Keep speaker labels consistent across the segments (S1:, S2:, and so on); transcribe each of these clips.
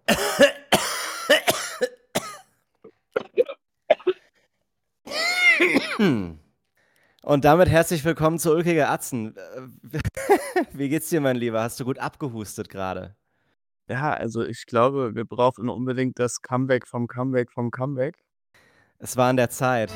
S1: Und damit herzlich willkommen zu Ulkige Atzen. Wie geht's dir, mein Lieber? Hast du gut abgehustet gerade?
S2: Ja, also ich glaube, wir brauchen unbedingt das Comeback vom Comeback vom Comeback.
S1: Es war an der Zeit.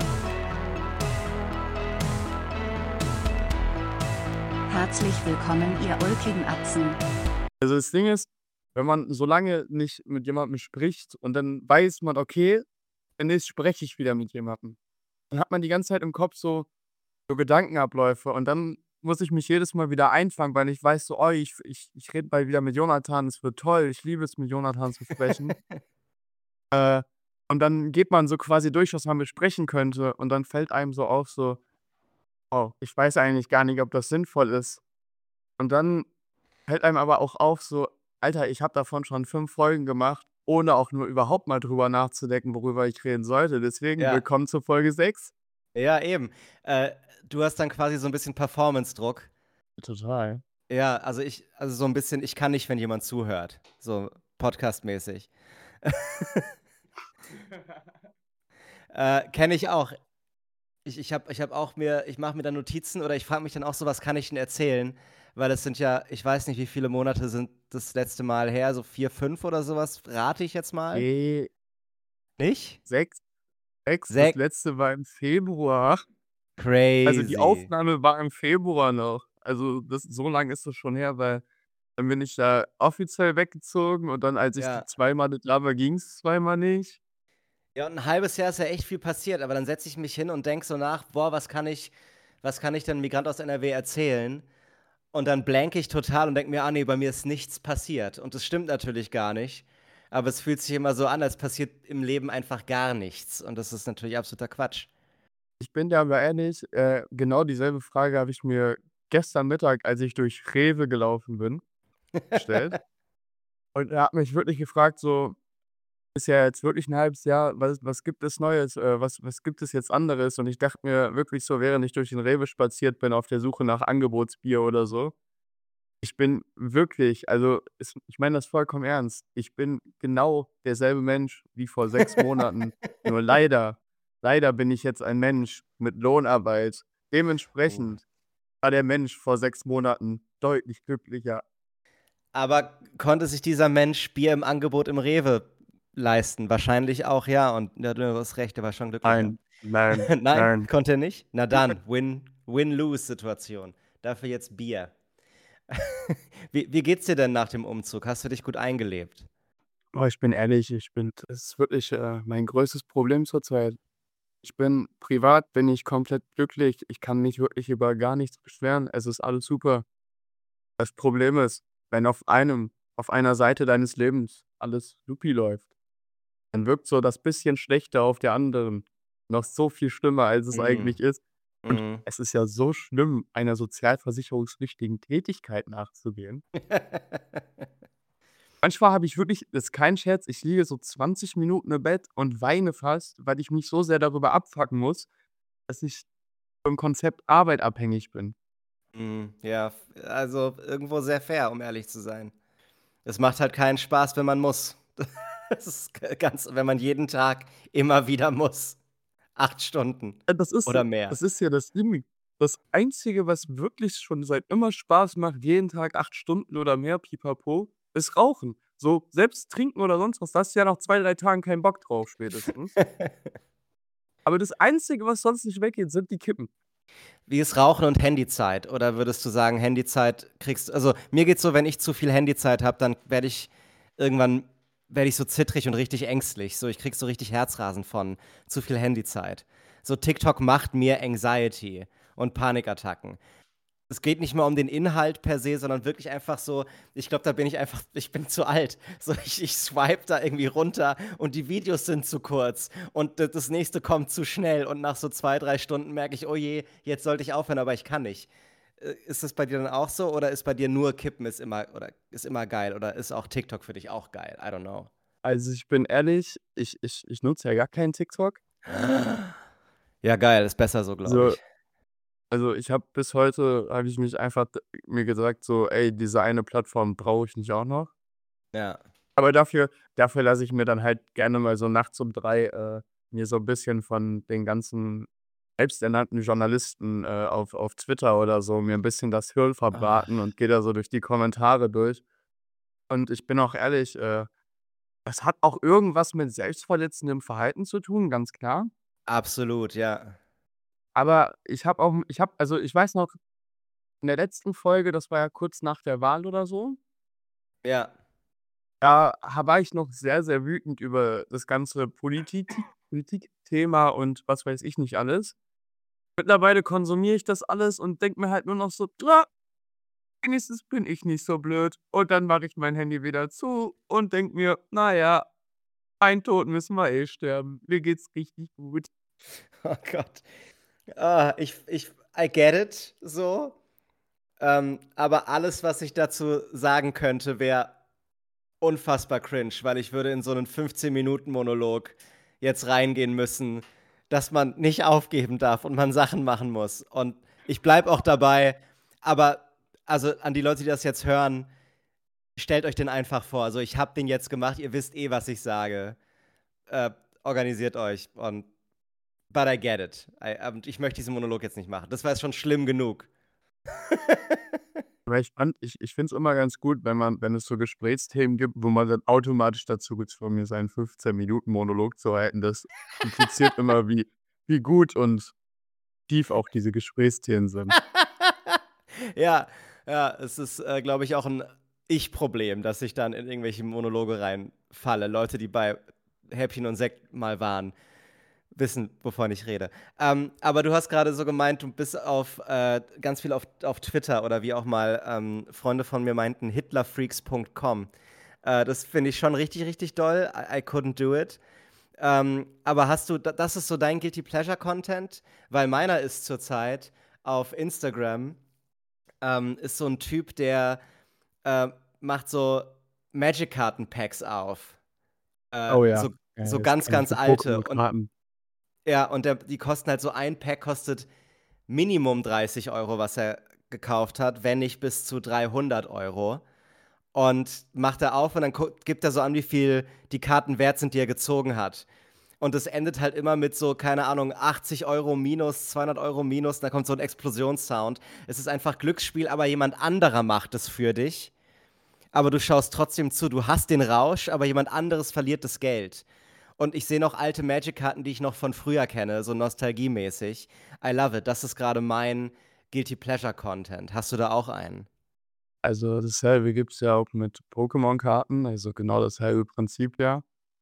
S3: Herzlich willkommen, ihr ulkigen Atzen.
S2: Also das Ding ist, wenn man so lange nicht mit jemandem spricht und dann weiß man, okay, demnächst spreche ich wieder mit jemandem. Dann hat man die ganze Zeit im Kopf so Gedankenabläufe und dann muss ich mich jedes Mal wieder einfangen, weil ich weiß so, oh, ich rede bald wieder mit Jonathan, es wird toll, ich liebe es, mit Jonathan zu sprechen. Und dann geht man so quasi durch, was man besprechen könnte und dann fällt einem so auf, so, oh, ich weiß eigentlich gar nicht, ob das sinnvoll ist. Und dann fällt einem aber auch auf, so, Alter, ich habe davon schon 5 Folgen gemacht, ohne auch nur überhaupt mal drüber nachzudenken, worüber ich reden sollte. Deswegen
S1: Ja,
S2: willkommen zur Folge 6.
S1: ja, eben. Du hast dann quasi so ein bisschen Performance-Druck.
S2: Total.
S1: Ja, also so ein bisschen, ich kann nicht, wenn jemand zuhört. So podcastmäßig. Kenne ich auch. Ich mache mir dann Notizen oder ich frage mich dann auch so, was kann ich denn erzählen? Weil es sind ja, ich weiß nicht, wie viele Monate sind das letzte Mal her, so 4, 5 oder sowas, rate ich jetzt mal.
S2: Ne,
S1: Nicht?
S2: 6. 6, das
S1: Sech
S2: letzte war im Februar. Also, die
S1: Crazy.
S2: Aufnahme war im Februar noch. Also, das so lang ist das schon her, weil dann bin ich da offiziell weggezogen und dann, als ich die
S1: Ja.
S2: zweimal nicht da war, ging's zweimal nicht.
S1: Ja, und ein halbes Jahr ist ja echt viel passiert, aber dann setze ich mich hin und denke so nach, boah, was kann ich denn Migrant aus NRW erzählen? Und dann blanke ich total und denke mir, ah nee, bei mir ist nichts passiert. Und das stimmt natürlich gar nicht. Aber es fühlt sich immer so an, als passiert im Leben einfach gar nichts. Und das ist natürlich absoluter Quatsch.
S2: Ich bin dir aber ehrlich, genau dieselbe Frage habe ich mir gestern Mittag, als ich durch Rewe gelaufen bin, gestellt. Und er hat mich wirklich gefragt, so: „Ist ja jetzt wirklich 'n halbes Jahr, was gibt es Neues? Was gibt es jetzt anderes?“ Und ich dachte mir wirklich so, während ich durch den Rewe spaziert bin auf der Suche nach Angebotsbier oder so, ich bin wirklich, also, ich meine das vollkommen ernst. Ich bin genau derselbe Mensch wie vor 6 Monaten. Nur leider bin ich jetzt ein Mensch mit Lohnarbeit.
S1: Uh.
S2: Dementsprechend war der Mensch vor 6 Monaten deutlich glücklicher.
S1: Aber konnte sich dieser Mensch Bier im Angebot im Rewe leisten? Wahrscheinlich auch ja. Und ja, du hast recht, er war schon glücklicher.
S2: Nein, nein,
S1: Nein,
S2: nein.
S1: konnte er nicht? Na dann, Win-Lose-Situation. Dafür jetzt Bier. Wie geht's dir denn nach dem Umzug? Hast du dich gut eingelebt?
S2: Oh, ich bin ehrlich, das ist wirklich, mein größtes Problem zurzeit. Privat bin ich komplett glücklich. Ich kann mich wirklich über gar nichts beschweren. Es ist alles super. Das Problem ist, wenn auf einer Seite deines Lebens alles supi läuft, dann wirkt so das bisschen schlechter auf der anderen noch so viel schlimmer, als es
S1: Mhm.
S2: eigentlich ist. Und
S1: Mhm.
S2: es ist ja so schlimm, einer sozialversicherungspflichtigen Tätigkeit nachzugehen. Manchmal habe ich wirklich, das ist kein Scherz, ich liege so 20 Minuten im Bett und weine fast, weil ich mich so sehr darüber abfucken muss, dass ich vom Konzept Arbeit abhängig bin.
S1: Ja, also irgendwo sehr fair, um ehrlich zu sein. Es macht halt keinen Spaß, wenn man muss. Das ist ganz, wenn man jeden Tag immer wieder muss. 8 Stunden
S2: Das ist
S1: oder mehr.
S2: das ist ja das Ding. Das Einzige, was wirklich schon seit immer Spaß macht, jeden Tag 8 Stunden oder mehr, Pipapo, ist Rauchen. So, selbst trinken oder sonst was, da hast du ja nach 2, 3 Tagen keinen Bock drauf spätestens. Aber das Einzige, was sonst nicht weggeht, sind die Kippen.
S1: Wie ist Rauchen und Handyzeit? Oder würdest du sagen, Handyzeit kriegst also, mir geht's so, wenn ich zu viel Handyzeit habe, dann irgendwann werde ich so zittrig und richtig ängstlich. So, ich krieg so richtig Herzrasen von zu viel Handyzeit. So, TikTok macht mir Anxiety und Panikattacken. Es geht nicht mal um den Inhalt per se, sondern wirklich einfach so, ich glaube, ich bin zu alt. So, ich swipe da irgendwie runter und die Videos sind zu kurz und das nächste kommt zu schnell und nach so 2, 3 Stunden merke ich, oh je, jetzt sollte ich aufhören, aber ich kann nicht. Ist das bei dir dann auch so oder ist bei dir nur Kippen ist immer geil oder ist auch TikTok für dich auch geil? I don't know.
S2: Also, ich bin ehrlich, ich nutze ja gar keinen TikTok.
S1: Ja, geil, ist besser so, glaube
S2: So,
S1: ich.
S2: also, ich habe bis heute habe ich mich einfach mir gesagt so: „Ey, diese eine Plattform brauche ich nicht auch noch.“
S1: Ja.
S2: Aber dafür lasse ich mir dann halt gerne mal so nachts um 3 mir so ein bisschen von den ganzen selbsternannten Journalisten auf Twitter oder so mir ein bisschen das Hirn
S1: Ah,
S2: verbraten und gehe da so durch die Kommentare durch. Und ich bin auch ehrlich, das hat auch irgendwas mit selbstverletzendem Verhalten zu tun, ganz klar.
S1: absolut, ja.
S2: Aber ich weiß noch, in der letzten Folge, das war ja kurz nach der Wahl oder so,
S1: Ja.
S2: war ich noch sehr, sehr wütend über das ganze Politikthema und was weiß ich nicht alles. Mittlerweile konsumiere ich das alles und denke mir halt nur noch so: „Ah, wenigstens bin ich nicht so blöd.“ Und dann mache ich mein Handy wieder zu und denke mir: „Na ja, einen Tod müssen wir eh sterben. Mir geht's richtig gut.“
S1: Oh Gott. I get it, so. Aber alles, was ich dazu sagen könnte, wäre unfassbar cringe, weil ich würde in so einen 15-Minuten-Monolog jetzt reingehen müssen, dass man nicht aufgeben darf und man Sachen machen muss. Und ich bleibe auch dabei, aber also an die Leute, die das jetzt hören, stellt euch den einfach vor. Also ich habe den jetzt gemacht, ihr wisst eh, was ich sage. Äh, organisiert euch und but I get it. Ich möchte diesen Monolog jetzt nicht machen. Das war jetzt schon schlimm genug.
S2: Aber ich finde es immer ganz gut, wenn es so Gesprächsthemen gibt, wo man dann automatisch dazu gezwungen ist, einen 15-Minuten-Monolog zu halten. Das impliziert immer, wie gut und tief auch diese Gesprächsthemen sind.
S1: Ja, ja, es ist, glaube ich, auch ein Ich-Problem, dass ich dann in irgendwelche Monologe reinfalle. Leute, die bei Häppchen und Sekt mal waren, wissen, wovon ich rede. Aber du hast gerade so gemeint, du bist ganz viel auf Twitter oder wie auch mal Freunde von mir meinten, hitlerfreaks.com. Das finde ich schon richtig, richtig doll. I couldn't do it. Aber das ist so dein Guilty Pleasure Content? Weil meiner ist zurzeit auf Instagram ist so ein Typ, der äh, macht so Magic-Karten-Packs auf.
S2: Oh ja,
S1: So,
S2: ja,
S1: so
S2: das
S1: ganz,
S2: kenne ich
S1: ganz
S2: für
S1: alte. Und
S2: Pokémon-Karten.
S1: ja, und die kosten halt so ein Pack kostet Minimum 30 Euro, was er gekauft hat, wenn nicht bis zu 300 Euro. Und macht er auf und dann gibt er so an, wie viel die Karten wert sind, die er gezogen hat. Und es endet halt immer mit so, keine Ahnung, 80 Euro minus, 200 Euro minus, da kommt so ein Explosionssound. Es ist einfach Glücksspiel, aber jemand anderer macht es für dich. Aber du schaust trotzdem zu, du hast den Rausch, aber jemand anderes verliert das Geld. Und ich sehe noch alte Magic-Karten, die ich noch von früher kenne, so nostalgiemäßig. I love it. Das ist gerade mein Guilty Pleasure-Content. Hast du da auch einen?
S2: Also, dasselbe gibt's ja auch mit Pokémon-Karten, also genau dasselbe Prinzip ja.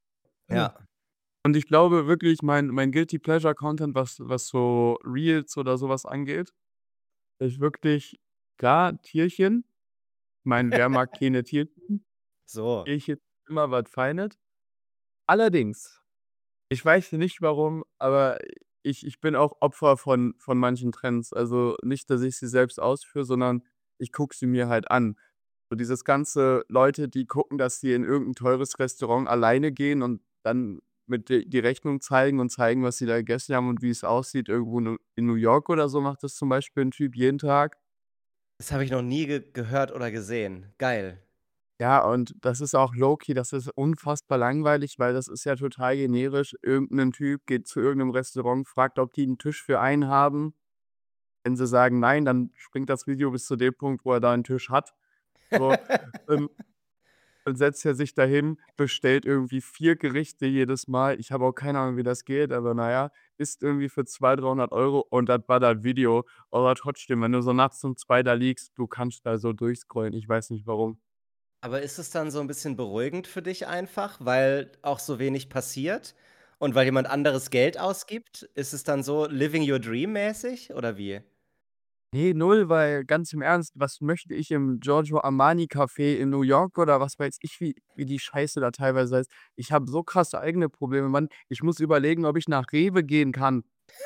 S2: Ja.
S1: Ja.
S2: Und ich glaube wirklich, mein Guilty Pleasure Content, was so Reels oder sowas angeht, ist wirklich klar Tierchen. Ich meine, wer mag keine Tierchen?
S1: So.
S2: Tierchen ist immer was Feines. Allerdings, ich weiß nicht warum, aber ich bin auch Opfer von manchen Trends. Also, nicht, dass ich sie selbst ausführe, sondern ich gucke sie mir halt an. So dieses ganze Leute, die gucken, dass sie in irgendein teures Restaurant alleine gehen und dann mit die Rechnung zeigen, was sie da gegessen haben und wie es aussieht. Irgendwo in New York oder so macht das zum Beispiel ein Typ jeden Tag.
S1: Das habe ich noch nie gehört oder gesehen. Geil.
S2: Ja, und das ist auch low-key, das ist unfassbar langweilig, weil das ist ja total generisch. Irgendein Typ geht zu irgendeinem Restaurant, fragt, ob die einen Tisch für einen haben. Wenn sie sagen: „Nein“, dann springt das Video bis zu dem Punkt, wo er da einen Tisch hat. So, ähm, dann setzt er sich dahin, bestellt irgendwie 4 Gerichte jedes Mal. Ich habe auch keine Ahnung, wie das geht, aber na ja, isst irgendwie für 200, 300 € und das war das Video. Aber trotzdem, wenn du so nachts um 2 da liegst, du kannst da so durchscrollen. Ich weiß nicht warum.
S1: Aber ist es dann so ein bisschen beruhigend für dich einfach, weil auch so wenig passiert und weil jemand anderes Geld ausgibt? Ist es dann so living your dream mäßig oder wie?
S2: Ne, null, weil ganz im Ernst, was möchte ich im Giorgio Armani Café in New York oder was weiß ich, wie die Scheiße da teilweise heißt. Ich habe so krasse eigene Probleme, Mann. Ich muss überlegen, ob ich nach Rewe gehen kann.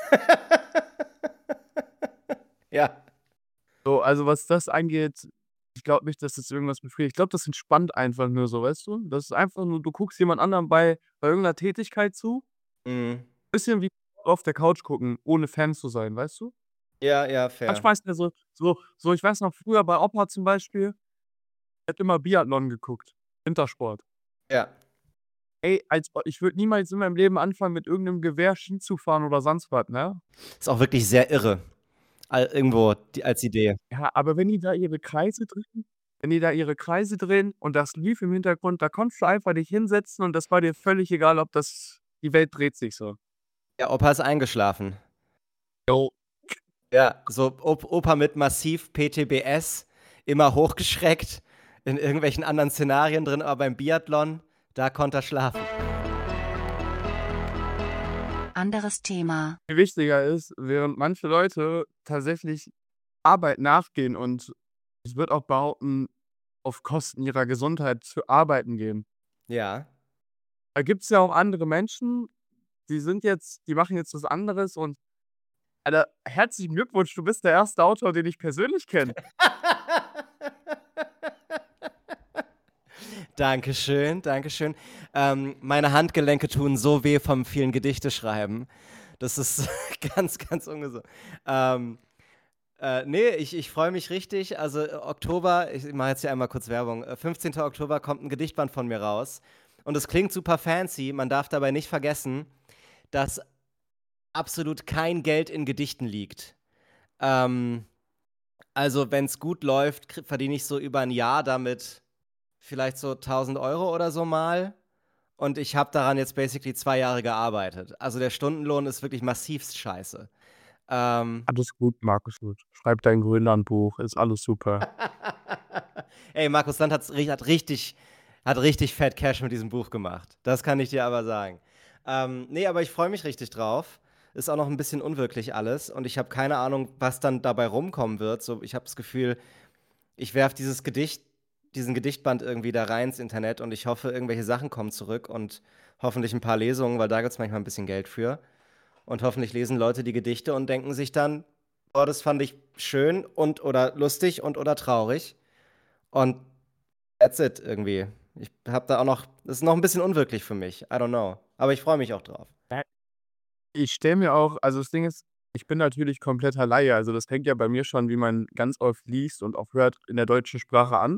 S1: Ja.
S2: So, also was das angeht, ich glaube nicht, dass das irgendwas befriedigt. Ich glaube, das entspannt einfach nur so, weißt du? Das ist einfach nur, du guckst jemand anderem bei irgend 'ner Tätigkeit zu,
S1: Mhm.
S2: bisschen wie auf der Couch gucken, ohne Fan zu sein, weißt du?
S1: Ja, ja,
S2: Manchmal
S1: fair.
S2: ist mir so ich weiß noch früher bei Opa zum Beispiel, der hat immer Biathlon geguckt, Wintersport.
S1: Ja.
S2: Ey, ich würde niemals in meinem Leben anfangen, mit irgendeinem Gewehr Ski zu fahren oder sonst was, ne?
S1: Ist auch wirklich sehr irre. Irgendwo als Idee.
S2: Ja, aber wenn die da ihre Kreise drehen und das lief im Hintergrund, da konntest du einfach dich hinsetzen und das war dir völlig egal, ob die Welt dreht sich so.
S1: Ja, Opa ist eingeschlafen.
S2: Jo.
S1: Ja, so Opa mit massiv PTBS, immer hochgeschreckt, in irgendwelchen anderen Szenarien drin, aber beim Biathlon, da konnte er schlafen.
S3: Anderes Thema.
S2: Viel wichtiger ist, während manche Leute tatsächlich Arbeit nachgehen und ich würde auch behaupten, auf Kosten ihrer Gesundheit zu arbeiten gehen.
S1: Ja.
S2: Da gibt's ja auch andere Menschen, die machen jetzt was anderes und Alter, herzlichen Glückwunsch, du bist der erste Autor, den ich persönlich kenne.
S1: Dankeschön, Dankeschön. Meine Handgelenke tun so weh vom vielen Gedichte schreiben. Das ist ganz, ganz ungesund. Nee, ich freue mich richtig. Also Oktober, ich mache jetzt hier einmal kurz Werbung. 15. Oktober kommt ein Gedichtband von mir raus. Und es klingt super fancy. Man darf dabei nicht vergessen, dass absolut kein Geld in Gedichten liegt. Also wenn es gut läuft, verdiene ich so über ein Jahr damit vielleicht so 1.000 € oder so mal. Und ich habe daran jetzt basically 2 Jahre gearbeitet. Also der Stundenlohn ist wirklich massivst scheiße.
S2: Alles gut, Markus Gut. Schreib dein Grönlandbuch, ist alles super.
S1: Ey, Markus Land hat richtig fett Cash mit diesem Buch gemacht. Das kann ich dir aber sagen. Nee, aber ich freue mich richtig drauf. Ist auch noch ein bisschen unwirklich alles. Und ich habe keine Ahnung, was dann dabei rumkommen wird. So, ich habe das Gefühl, ich werfe diesen Gedichtband irgendwie da rein ins Internet und ich hoffe, irgendwelche Sachen kommen zurück und hoffentlich ein paar Lesungen, weil da gibt es manchmal ein bisschen Geld für. Und hoffentlich lesen Leute die Gedichte und denken sich dann, oh, das fand ich schön und oder lustig und oder traurig. Und that's it irgendwie. Ich habe da auch noch, das ist noch ein bisschen unwirklich für mich. I don't know. Aber ich freue mich auch drauf.
S2: Ich stelle mir auch also das Ding ist, ich bin natürlich kompletter Laie. Also, das fängt ja bei mir schon, wie man ganz oft liest und auch hört, in der deutschen Sprache an.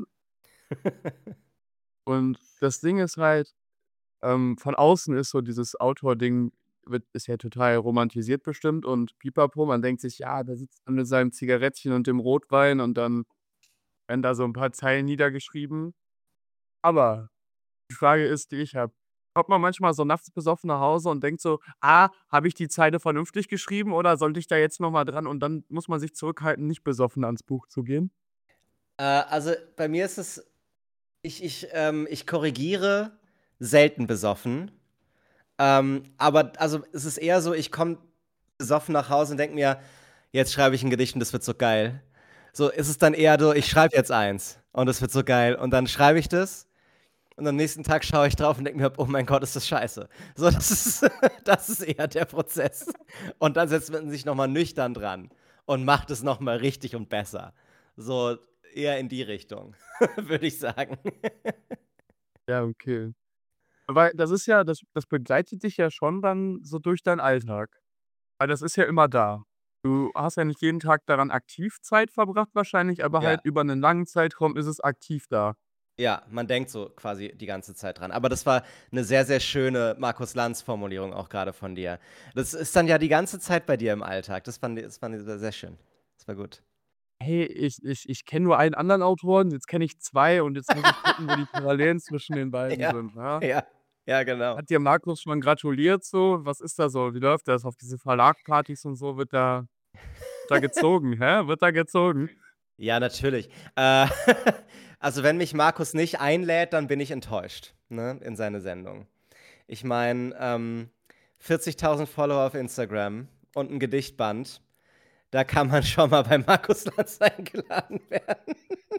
S2: Und das Ding ist halt, von außen ist so dieses Outdoor-Ding ist ja total romantisiert bestimmt und pipapo. Man denkt sich: „Ja, da sitzt man mit seinem Zigarettchen und dem Rotwein und dann werden da so ein paar Zeilen niedergeschrieben.“ Aber die Frage ist, die ich habe: Kommt man manchmal so nachts besoffen nach Hause und denkt so: habe ich die Zeile vernünftig geschrieben oder sollte ich da jetzt noch mal dran?“ Und dann muss man sich zurückhalten, nicht besoffen ans Buch zu gehen?
S1: Also bei mir ist es, ich korrigiere selten besoffen. Aber also es ist eher so, ich komme besoffen nach Hause und denke mir, jetzt schreibe ich ein Gedicht und das wird so geil. So ist es dann eher so, ich schreibe jetzt eins und das wird so geil. Und dann schreibe ich das und am nächsten Tag schaue ich drauf und denke mir, oh mein Gott, ist das scheiße. So, das ist eher der Prozess. Und dann setzt man sich nochmal nüchtern dran und macht es nochmal richtig und besser. So eher in die Richtung, würde ich sagen.
S2: Ja, okay. Weil das ist ja das begleitet dich ja schon dann so durch deinen Alltag. Weil das ist ja immer da. Du hast ja nicht jeden Tag daran aktiv Zeit verbracht wahrscheinlich, aber
S1: Ja.
S2: halt über 'nen langen Zeitraum ist es aktiv da.
S1: Ja, man denkt so quasi die ganze Zeit dran. Aber das war eine sehr, sehr schöne Markus-Lanz-Formulierung auch gerade von dir. Das ist dann ja die ganze Zeit bei dir im Alltag. Das fand ich sehr, sehr schön. Das war gut.
S2: Hey, ich kenne nur einen anderen Autoren, jetzt kenne ich 2 und jetzt muss ich gucken, wo die Parallelen zwischen den beiden
S1: Ja,
S2: sind, ne?
S1: ja, ja, genau.
S2: Hat dir Markus schon gratuliert so? Was ist da so? Wie läuft das? Auf diese Verlag-Partys und so wird da gezogen, hä? Wird da gezogen?
S1: Ja, natürlich. Also, wenn mich Markus nicht einlädt, dann bin ich enttäuscht, ne, in seine Sendung. Ich meine, 40.000 Follower auf Instagram und ein Gedichtband, da kann man schon mal bei Markus Lanz eingeladen werden.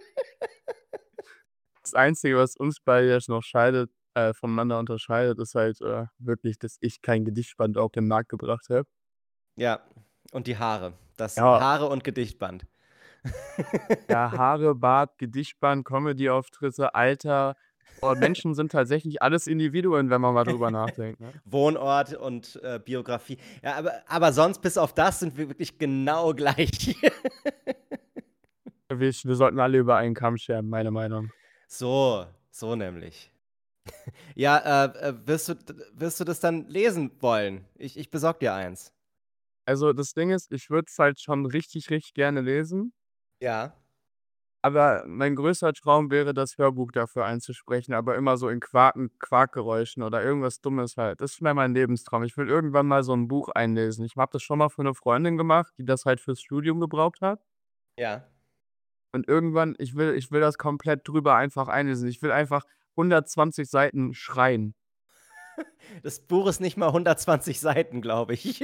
S2: Das Einzige, was uns beide jetzt noch voneinander unterscheidet, ist halt, wirklich, dass ich kein Gedichtband auf den Markt gebracht habe.
S1: Ja, und die Haare. Das
S2: Ja,
S1: Haare und Gedichtband.
S2: ja, Haare, Bart, Gedichtband, Comedy-Auftritte, Alter. Boah, Menschen sind tatsächlich alles Individuen, wenn man mal drüber nachdenkt, ne?
S1: Wohnort und Biografie. Ja, aber sonst, bis auf das, sind wir wirklich genau gleich.
S2: Wir sollten alle über einen Kamm scheren, meine Meinung.
S1: So nämlich. Ja, wirst du das dann lesen wollen? Ich besorg dir eins.
S2: Also, das Ding ist, ich würde es halt schon richtig, richtig gerne lesen,
S1: Ja.
S2: aber mein größter Traum wäre, das Hörbuch dafür einzusprechen, aber immer so in Quakgeräuschen oder irgendwas Dummes halt. Das wäre mein Lebenstraum. Ich will irgendwann mal so ein Buch einlesen. Ich habe das schon mal für eine Freundin gemacht, die das halt fürs Studium gebraucht hat.
S1: Ja.
S2: Und irgendwann ich will das komplett drüber einfach einlesen. Ich will einfach 120 Seiten schreien.
S1: Das Buch ist nicht mal 120 Seiten, glaube ich.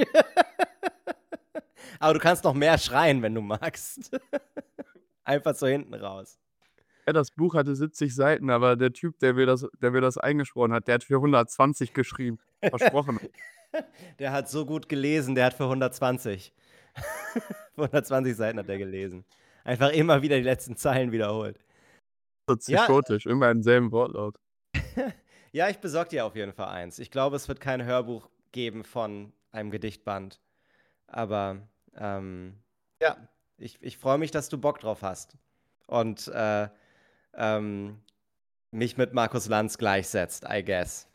S1: Aber du kannst noch mehr schreien, wenn du magst. Einfach so hinten raus.
S2: Ja, das Buch hatte 70 Seiten, aber der Typ, der mir das eingesprochen hat, der hat für 120 geschrieben. Versprochen.
S1: Der hat so gut gelesen, der hat für 120. Für 120 Seiten hat er gelesen. Einfach immer wieder die letzten Zeilen wiederholt.
S2: So
S1: Ja,
S2: psychotisch, immer im selben Wortlaut.
S1: ja, ich besorge dir auf jeden Fall eins. Ich glaube, es wird kein Hörbuch geben von einem Gedichtband. Aber ja, ich freue mich, dass du Bock drauf hast. Und ähm, mich mit Markus Lanz gleichsetzt, I guess.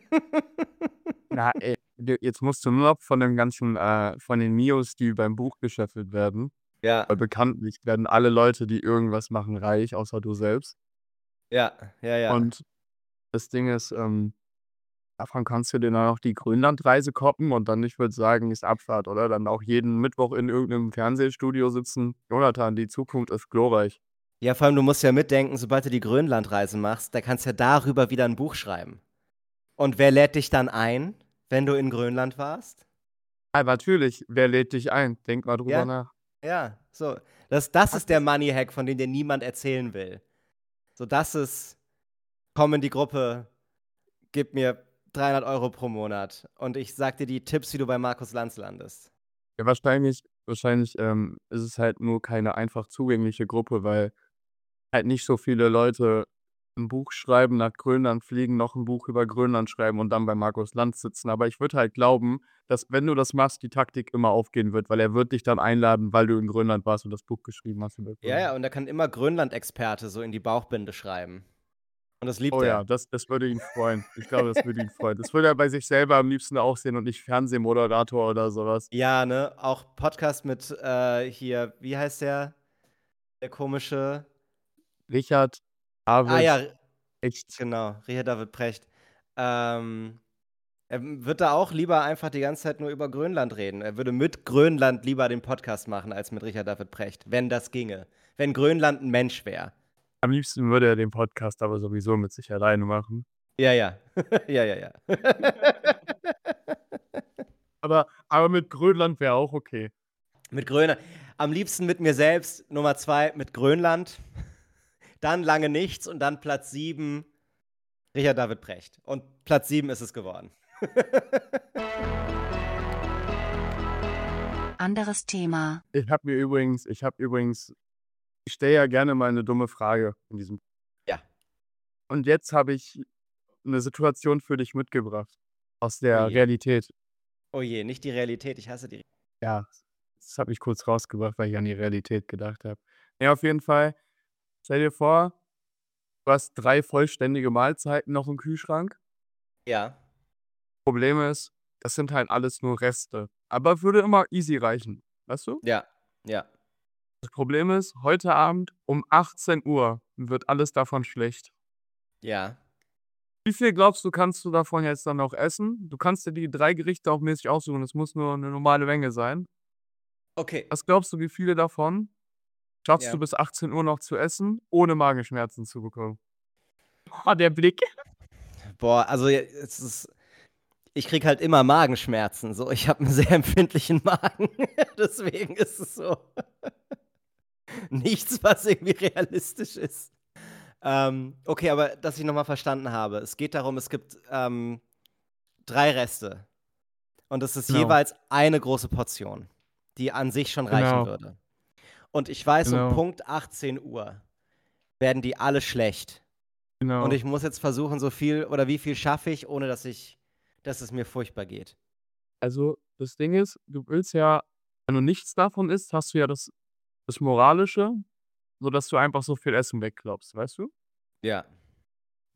S2: Na, ey, jetzt musst du nur noch von dem ganzen, von den Mios, die beim Buch gescheffelt werden.
S1: Ja,
S2: Weil bekanntlich werden alle Leute, die irgendwas machen, reich, außer du selbst.
S1: ja, ja, ja.
S2: Und das Ding ist, davon kannst du dir dann auch die Grönlandreise koppen und dann, ich würde sagen, ist Abfahrt, oder? Dann auch jeden Mittwoch in irgendeinem Fernsehstudio sitzen. Jonathan, die Zukunft ist glorreich.
S1: Ja, vor allem, du musst ja mitdenken, sobald du die Grönlandreise machst, da kannst du ja darüber wieder ein Buch schreiben. Und wer lädt dich dann ein, wenn du in Grönland warst?
S2: Aber natürlich, wer lädt dich ein? Denk mal drüber
S1: Ja,
S2: nach.
S1: ja, so. Das
S2: Was
S1: ist der
S2: ist
S1: Money-Hack, von dem dir niemand erzählen will. So, das ist, komm in die Gruppe, gib mir 300 € pro Monat und ich sag dir die Tipps, wie du bei Markus Lanz landest.
S2: Ja, wahrscheinlich ist es halt nur keine einfach zugängliche Gruppe, weil halt nicht so viele Leute ein Buch schreiben, nach Grönland fliegen, noch ein Buch über Grönland schreiben und dann bei Markus Lanz sitzen. Aber ich würde halt glauben, dass, wenn du das machst, die Taktik immer aufgehen wird, weil er wird dich dann einladen, weil du in Grönland warst und das Buch geschrieben hast über
S1: Ja, ja,
S2: Grönland.
S1: und da kann immer Grönland-Experte so in die Bauchbinde schreiben. Und das liebt
S2: Oh ja,
S1: er.
S2: das würde ihn freuen. Ich glaube, das würde ihn freuen. Das würde er bei sich selber am liebsten auch sehen und nicht Fernsehmoderator oder sowas.
S1: Ja, ne? Auch Podcast mit hier, wie heißt der? Der komische.
S2: Richard
S1: Ah
S2: David,
S1: ja,
S2: echt.
S1: genau, Richard David Precht. Er wird da auch lieber einfach die ganze Zeit nur über Grönland reden. Er würde mit Grönland lieber den Podcast machen, als mit Richard David Precht, wenn das ginge. Wenn Grönland ein Mensch wäre.
S2: Am liebsten würde er den Podcast aber sowieso mit sich alleine machen.
S1: Ja, ja. Ja, ja, ja.
S2: Aber mit Grönland wäre auch okay.
S1: Mit Grönland. Am liebsten mit mir selbst. Nummer 2 mit Grönland. Dann lange nichts und dann Platz 7 Richard David Precht. Und Platz 7 ist es geworden.
S3: Anderes Thema.
S2: Ich stelle ja gerne mal eine dumme Frage in diesem.
S1: Ja.
S2: Und jetzt habe ich eine Situation für dich mitgebracht aus
S1: Oh
S2: der
S1: je.
S2: Realität.
S1: Oh je, nicht die Realität. Ich hasse die.
S2: Ja, das habe ich kurz rausgebracht, weil ich an die Realität gedacht habe. Ja, auf jeden Fall, stell dir vor, du hast 3 vollständige Mahlzeiten noch im Kühlschrank.
S1: Ja.
S2: Problem ist, das sind halt alles nur Reste, aber würde immer easy reichen, weißt du?
S1: Ja. Ja.
S2: Das Problem ist, heute Abend um 18 Uhr wird alles davon schlecht.
S1: Ja.
S2: Wie viel glaubst du, kannst du davon jetzt dann noch essen? Du kannst dir die 3 Gerichte auch mäßig aussuchen, es muss nur 'ne normale Menge sein.
S1: Okay.
S2: Was glaubst du, wie viele davon schaffst du
S1: Ja.
S2: bis 18 Uhr noch zu essen, ohne Magenschmerzen zu bekommen? Oh, der Blick.
S1: Boah, also es ist. Ich krieg halt immer Magenschmerzen. So, ich habe einen sehr empfindlichen Magen. Deswegen ist es so nichts, was irgendwie realistisch ist. Okay, aber dass ich nochmal verstanden habe. Es geht darum, es gibt 3 Reste. Und es ist
S2: Genau,
S1: jeweils eine große Portion, die an sich schon reichen
S2: genau,
S1: würde. Und ich weiß, um
S2: genau,
S1: Punkt 18 Uhr werden die alle schlecht. Und
S2: genau.
S1: ich muss jetzt versuchen, so viel oder wie viel schaffe ich, ohne dass es mir furchtbar geht.
S2: Also, das Ding ist, du willst ja, wenn du nichts davon isst, hast du ja das Moralische, sodass du einfach so viel Essen wegklaubst, weißt du?
S1: Ja.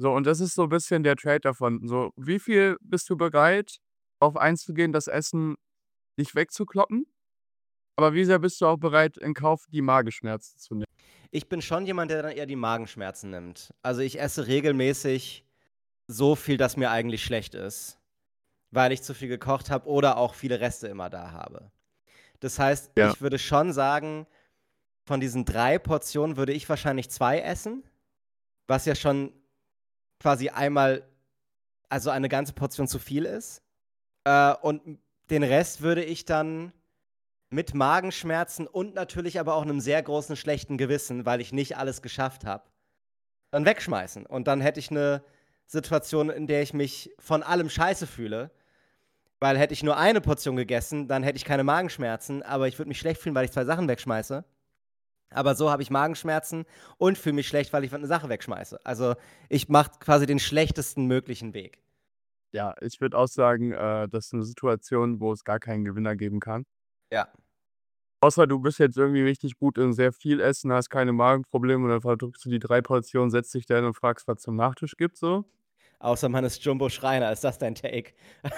S2: So, und das ist so ein bisschen der Trade davon. So, wie viel bist du bereit, darauf einzugehen, das Essen nicht wegzukloppen? Aber wie sehr bist du auch bereit, in Kauf die Magenschmerzen zu nehmen?
S1: Ich bin schon jemand, der dann eher die Magenschmerzen nimmt. Also, ich esse regelmäßig so viel, dass mir eigentlich schlecht ist, weil ich zu viel gekocht habe oder auch viele Reste immer da habe. Das heißt,
S2: Ja.
S1: ich würde schon sagen, von diesen 3 Portionen würde ich wahrscheinlich 2 essen, was ja schon quasi einmal also eine ganze Portion zu viel ist. Und den Rest würde ich dann mit Magenschmerzen und natürlich aber auch einem sehr großen schlechten Gewissen, weil ich nicht alles geschafft habe, dann wegschmeißen. Und dann hätte ich eine Situation, in der ich mich von allem scheiße fühle, weil hätte ich nur eine Portion gegessen, dann hätte ich keine Magenschmerzen, aber ich würde mich schlecht fühlen, weil ich 2 Sachen wegschmeiße. Aber so habe ich Magenschmerzen und fühle mich schlecht, weil ich eine Sache wegschmeiße. Also, ich mache quasi den schlechtesten möglichen Weg.
S2: Ja, ich würde auch sagen, das ist eine Situation, wo es gar keinen Gewinner geben kann.
S1: Ja.
S2: Außer du bist jetzt irgendwie richtig gut in sehr viel Essen, hast keine Magenprobleme und dann verdrückst du die 3 Portionen, setzt dich da hin und fragst, was zum Nachtisch gibt so.
S1: Außer man ist Jumbo Schreiner. Ist das dein Take?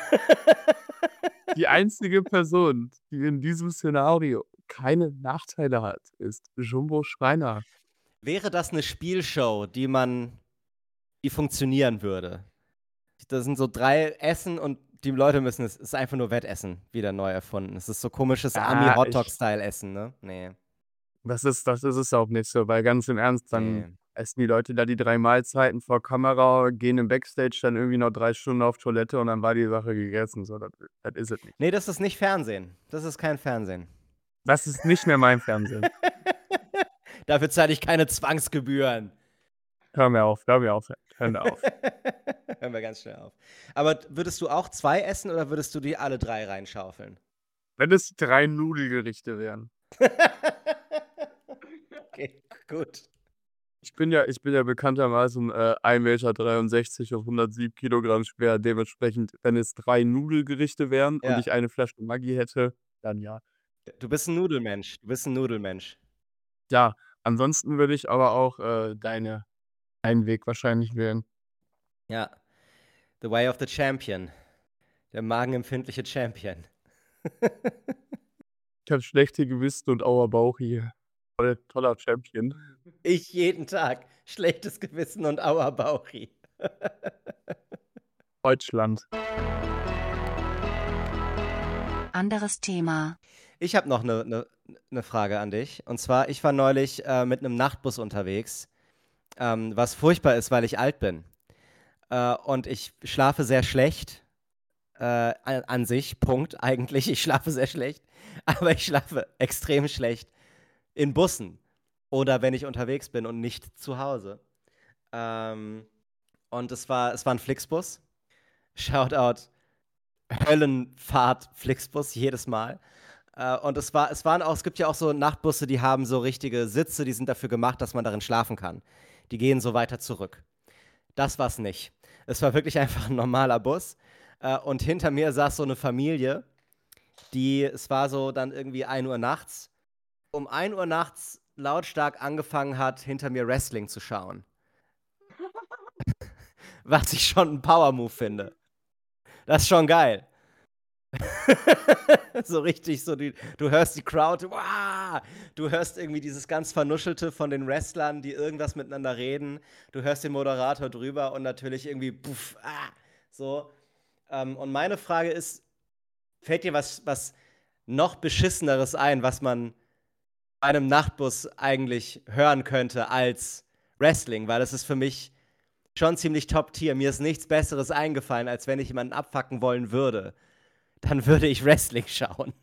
S2: Die einzige Person, die in diesem Szenario keine Nachteile hat, ist Jumbo Schreiner.
S1: Wäre das eine Spielshow, die funktionieren würde? Das sind so 3 Essen und die Leute müssen es ist einfach nur Wettessen wieder neu erfunden. Es ist so komisches
S2: Ja,
S1: Ami-Hotdog-Style-Essen, ne? Ne,
S2: das ist es auch nicht so, weil ganz im Ernst, dann
S1: ne.
S2: essen die Leute da die 3 Mahlzeiten vor Kamera, gehen im Backstage dann irgendwie noch 3 Stunden auf Toilette und dann war die Sache gegessen. So, das is it nicht.
S1: Ne, das ist nicht Fernsehen. Das ist kein Fernsehen.
S2: Das ist nicht mehr mein Fernsehen.
S1: Dafür zahle ich keine Zwangsgebühren.
S2: Hör mir auf, hör mir auf. Hören wir auf.
S1: Hören wir ganz schnell auf. Aber würdest du auch 2 essen oder würdest du die alle 3 reinschaufeln?
S2: Wenn es 3 Nudelgerichte wären.
S1: Okay, gut.
S2: Ich bin ja bekanntermaßen 1,63 Meter und 107 Kilogramm schwer. Dementsprechend, wenn es 3 Nudelgerichte wären und
S1: Ja.
S2: ich eine Flasche Maggi hätte, dann ja.
S1: Du bist 'n Nudelmensch. Du bist 'n Nudelmensch.
S2: Ja, ansonsten würde ich aber auch, deinen Weg wahrscheinlich wählen.
S1: Ja. The way of the champion. Der magenempfindliche Champion.
S2: Ich habe schlechte Gewissen und Auerbauchi. Toller Champion.
S1: Ich jeden Tag. Schlechtes Gewissen und Auerbauchi.
S2: Deutschland.
S3: Anderes Thema.
S1: Ich habe noch 'ne Frage an dich. Und zwar, ich war neulich, mit 'nem Nachtbus unterwegs, was furchtbar ist, weil ich alt bin. Und ich schlafe sehr schlecht, an sich, Punkt eigentlich. Ich schlafe sehr schlecht, aber ich schlafe extrem schlecht in Bussen oder wenn ich unterwegs bin und nicht zu Hause. Und es war 'n Flixbus. Shoutout Höllenfahrt Flixbus jedes Mal. Und es gibt ja auch so Nachtbusse, die haben so richtige Sitze, die sind dafür gemacht, dass man darin schlafen kann. Die gehen so weiter zurück. Das war's nicht. Es war wirklich einfach 'n normaler Bus. Und hinter mir saß so 'ne Familie, es war so dann irgendwie 1 Uhr nachts, um 1 Uhr nachts lautstark angefangen hat, hinter mir Wrestling zu schauen. Was ich schon 'n Power-Move finde. Das ist schon geil. So richtig so du hörst die Crowd, „Wa!“ Du hörst irgendwie dieses ganz Vernuschelte von den Wrestlern, die irgendwas miteinander reden. Du hörst den Moderator drüber und natürlich irgendwie puff, so. Und meine Frage ist, fällt dir was noch Beschisseneres ein, was man bei einem Nachtbus eigentlich hören könnte als Wrestling? Weil das ist für mich schon ziemlich Top-Tier. Mir ist nichts Besseres eingefallen, als wenn ich jemanden abfucken wollen würde. Dann würde ich Wrestling schauen.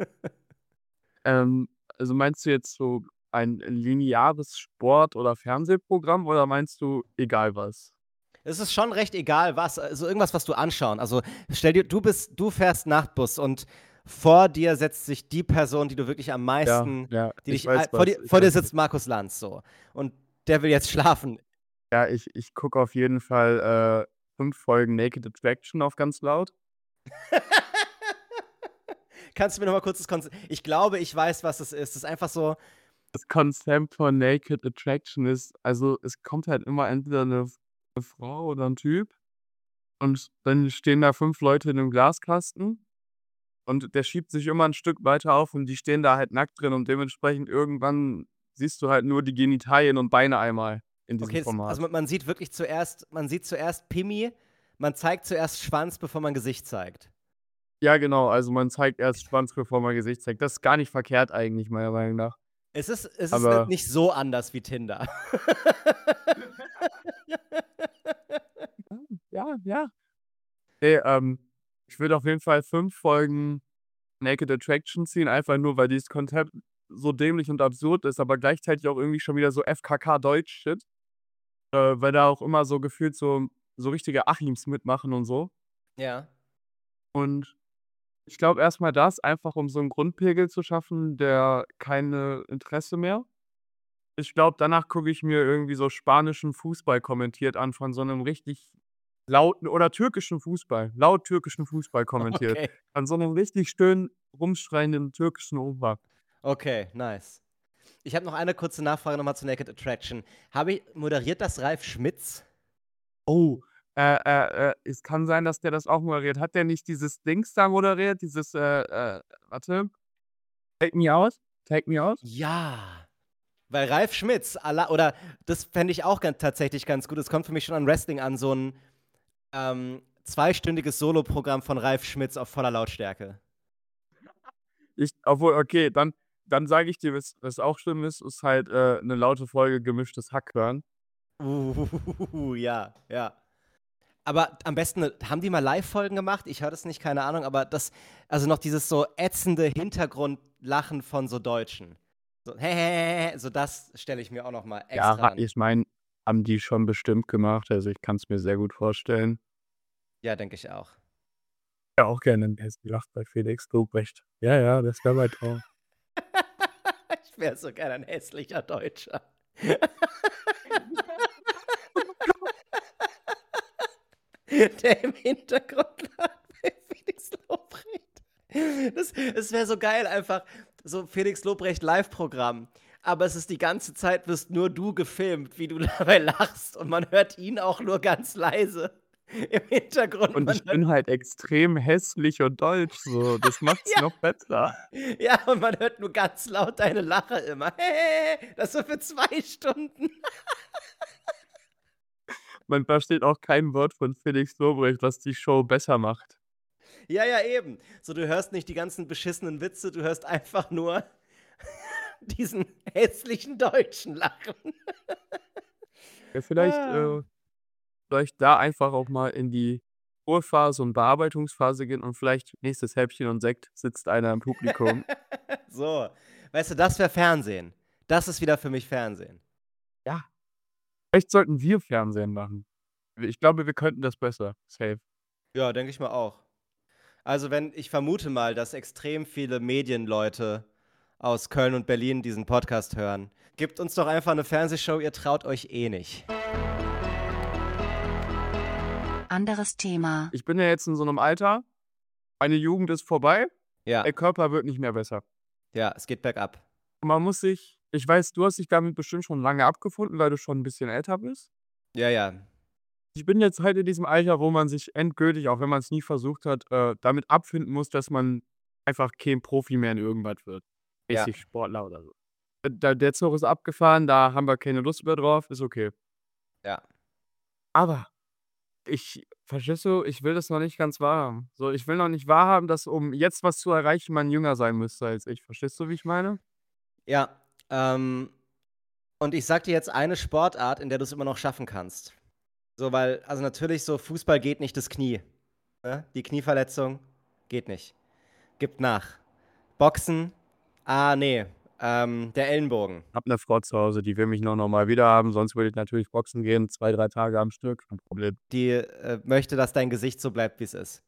S2: Also meinst du jetzt so ein lineares Sport oder Fernsehprogramm oder meinst du egal was?
S1: Es ist schon recht egal was, also irgendwas, was du anschauen. Also stell dir, du fährst Nachtbus und vor dir setzt sich die Person, die du wirklich am meisten,
S2: Ja,
S1: die
S2: ich
S1: dich,
S2: weiß
S1: vor
S2: was.
S1: dir sitzt Markus Lanz so. Und der will jetzt schlafen.
S2: Ja, ich gucke auf jeden Fall 5 Folgen Naked Attraction auf ganz laut.
S1: Kannst du mir noch mal kurz ich glaube, ich weiß, was es ist. Das ist einfach so,
S2: Das Konzept von Naked Attraction ist, also es kommt halt immer entweder eine 'ne Frau oder 'n Typ und dann stehen da 5 Leute in 'nem Glaskasten und der schiebt sich immer 'n Stück weiter auf und die stehen da halt nackt drin und dementsprechend irgendwann siehst du halt nur die Genitalien und Beine einmal in diesem
S1: Okay, also
S2: Format.
S1: man sieht wirklich man sieht zuerst Pimmi, man zeigt zuerst Schwanz, bevor man Gesicht zeigt.
S2: Ja, genau, also man zeigt erst Schwanz, bevor man Gesicht zeigt. Das ist gar nicht verkehrt eigentlich meiner Meinung nach.
S1: Es ist
S2: Aber
S1: nicht so anders wie Tinder.
S2: ja, ja. Ne, ich würde auf jeden Fall 5 Folgen Naked Attraction ziehen, einfach nur, weil dieses Konzept so dämlich und absurd ist, aber gleichzeitig auch irgendwie schon wieder so FKK Deutsch-Shit, weil da auch immer so gefühlt so richtige Achims mitmachen und so.
S1: Ja.
S2: Und ich glaube erst mal das, einfach um so 'n Grundpegel zu schaffen, der keine Interesse mehr. Ich glaube, danach gucke ich mir irgendwie so spanischen Fußball kommentiert an von so 'nem richtig lauten oder türkischen Fußball, laut türkischen Fußball kommentiert.
S1: Okay.
S2: An so 'nem richtig schön rumschreienden türkischen Opa.
S1: Okay, nice. Ich habe noch eine kurze Nachfrage noch mal zu Naked Attraction. Moderiert das Ralf Schmitz?
S2: Oh, es kann sein, dass der das auch moderiert. Hat der nicht dieses Dings da moderiert? Dieses, warte, Take Me Out? Take Me Out?
S1: Ja. Weil Ralf Schmitz, oder das fände ich auch tatsächlich ganz gut. Es kommt für mich schon an Wrestling an, so ein zweistündiges Soloprogramm von Ralf Schmitz auf voller Lautstärke.
S2: Obwohl, okay, dann sage ich dir, was auch schlimm ist halt, 'ne laute Folge Gemischtes Hack hören.
S1: Ja, ja. Aber am besten, haben die mal Live-Folgen gemacht? Ich höre das nicht, keine Ahnung, aber also noch dieses so ätzende Hintergrundlachen von so Deutschen. So, so das stelle ich mir auch noch mal extra
S2: Ja,
S1: an.
S2: ich meine, haben die schon bestimmt gemacht. Also, ich kann's mir sehr gut vorstellen.
S1: Ja, denke ich auch.
S2: Ja, auch gerne 'n Häschen lacht bei Felix Lobrecht. Ja, ja, das wäre mein Traum.
S1: Ich wäre so gerne ein hässlicher Deutscher. Der im Hintergrund lacht bei Felix Lobrecht. Das wäre so geil, einfach so Felix Lobrecht Live-Programm. Aber es ist die ganze Zeit, wirst nur du gefilmt, wie du dabei lachst. Und man hört ihn auch nur ganz leise im Hintergrund.
S2: Und ich bin halt extrem hässlich und deutsch so. Das macht's
S1: Ja,
S2: noch besser.
S1: ja, und man hört nur ganz laut deine Lache immer. Das so für 2 Stunden.
S2: Man versteht auch kein Wort von Felix Lobrecht, was die Show besser macht.
S1: Ja, ja, eben. So, du hörst nicht die ganzen beschissenen Witze, du hörst einfach nur diesen hässlichen Deutschen lachen.
S2: Ja,
S1: Ah.
S2: vielleicht da einfach auch mal in die Ruhephase und Bearbeitungsphase gehen und vielleicht nächstes Häppchen und Sekt sitzt einer im Publikum.
S1: So, weißt du, das wäre Fernsehen. Das ist wieder für mich Fernsehen.
S2: Ja, vielleicht sollten wir Fernsehen machen. Ich glaube, wir könnten das besser. Safe.
S1: Ja, denke ich mal auch. Also, ich vermute mal, dass extrem viele Medienleute aus Köln und Berlin diesen Podcast hören. Gebt uns doch einfach eine Fernsehshow, ihr traut euch eh nicht.
S3: Anderes Thema.
S2: Ich bin ja jetzt in so 'nem Alter, meine Jugend ist vorbei,
S1: Ja,
S2: der Körper wird nicht mehr besser.
S1: ja, es geht bergab.
S2: Man muss sich ich weiß, du hast dich damit bestimmt schon lange abgefunden, weil du schon 'n bisschen älter bist.
S1: Ja, ja.
S2: Ich bin jetzt halt in diesem Alter, wo man sich endgültig, auch wenn man's nie versucht hat, damit abfinden muss, dass man einfach kein Profi mehr in irgendwas wird.
S1: Ja,
S2: Mäßig Sportler oder so. Der Zug ist abgefahren, da haben wir keine Lust mehr drauf, ist okay.
S1: ja.
S2: Aber verstehst du, ich will das noch nicht ganz wahrhaben. So, ich will noch nicht wahrhaben, dass, um jetzt was zu erreichen, man jünger sein müsste als ich. Verstehst du, wie ich meine?
S1: Ja, und ich sag dir jetzt eine Sportart, in der du's immer noch schaffen kannst. So, weil also natürlich so Fußball geht nicht, das Knie, ne? Die Knieverletzung geht nicht. Gibt nach. Boxen, ne, der Ellenbogen.
S2: Habe 'ne Frau zu Hause, die will mich noch mal wieder haben, sonst würde ich natürlich boxen gehen, 2, 3 Tage am Stück, kein Problem.
S1: Die, möchte, dass dein Gesicht so bleibt, wie's ist.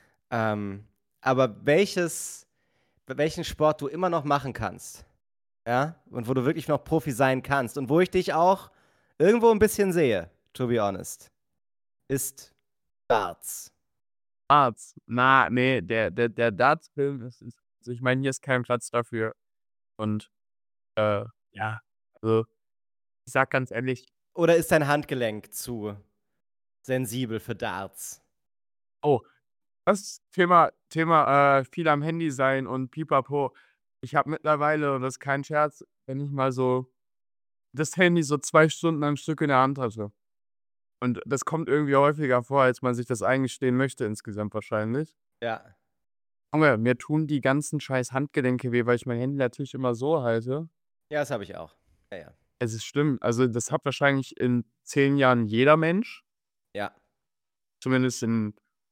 S1: Aber welchen Sport du immer noch machen kannst, ja, und wo du wirklich noch Profi sein kannst und wo ich dich auch irgendwo 'n bisschen sehe, to be honest, ist Darts.
S2: Darts, ne, der Darts-Film ist also, ich meine, hier ist kein Platz dafür und, ja, also, ich sage ganz ehrlich,
S1: Oder ist dein Handgelenk zu sensibel für Darts.
S2: Oh, das Thema viel am Handy sein und Pipapo. Ich habe mittlerweile, und das ist kein Scherz, wenn ich mal so das Handy so 2 Stunden am Stück in der Hand hatte. Und das kommt irgendwie häufiger vor, als man sich das eingestehen möchte insgesamt wahrscheinlich.
S1: Ja.
S2: Junge, mir tun die ganzen scheiß Handgelenke weh, weil ich mein Handy natürlich immer so halte.
S1: Ja, das habe ich auch. Ja, ja.
S2: Es ist schlimm. Also, das hat wahrscheinlich in 10 Jahren jeder Mensch,
S1: Ja,
S2: zumindest in